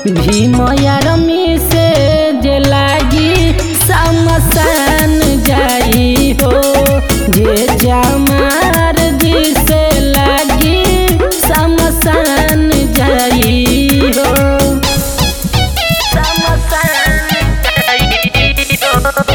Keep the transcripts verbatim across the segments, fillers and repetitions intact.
Bhim army से जे लागी शमशान जाई हो। जे जमार जी से लागी शमशान जाई हो। शमशान जाई हो।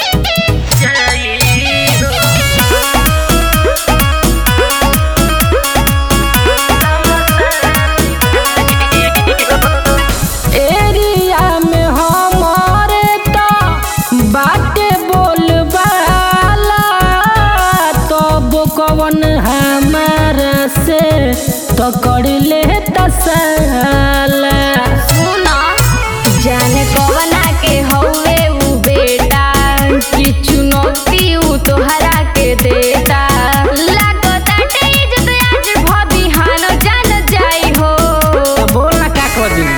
कौन हमारा से पकड़ ले तसाला। सुना जाने कवना के हौवे उ बेटा कि चुनौती उ तोहरा के देता। लागता इज्जत आज भबिहान जान जाई हो। तो बोल ना का कर दी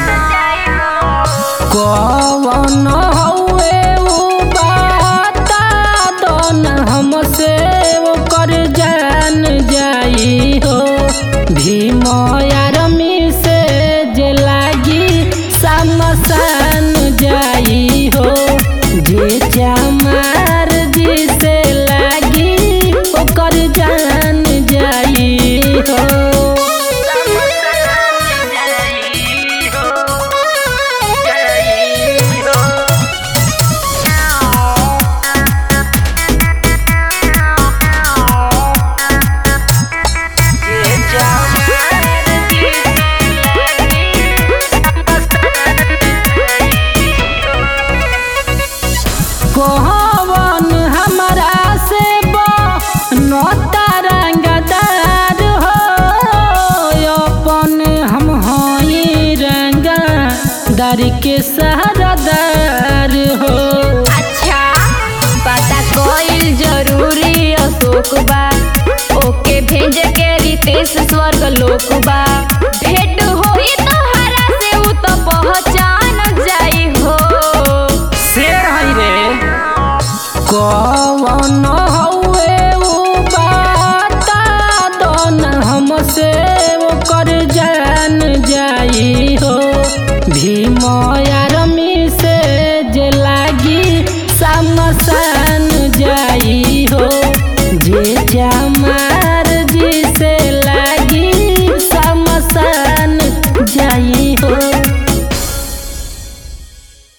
कौन हौवे उ बाता दोन हमसे वो कर जान जाई हो। भीम आर्मी से जे लागी शमशान जाई हो। जे जमार जी से लागी ओकर जान जाई हो। कौन हमारा से बनता रंगदार हो। अपन हम हई रंगदार के सहरदार हो। अच्छा पता कोई जरूरी अशोक बा ओके भेज के रितेश स्वर्ग लोक बा। भेंट होई तोहरा से उ तो पहचान जाई हो। शेर हई रे कौन हौवे उ बाता दोन हमसे ओकर जान जाई हो। भीम आर्मी से जे लागी शमशान